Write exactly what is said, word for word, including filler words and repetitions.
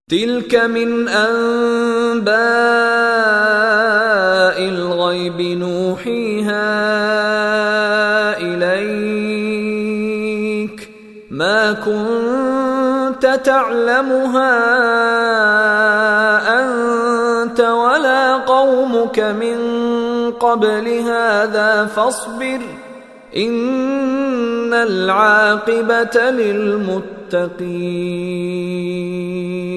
تلك من أنباء الغيب نوحيها إليك ما كنت تعلمها أنت ولا قومك من قبل هذا فاصبر إن العاقبة للمتقين.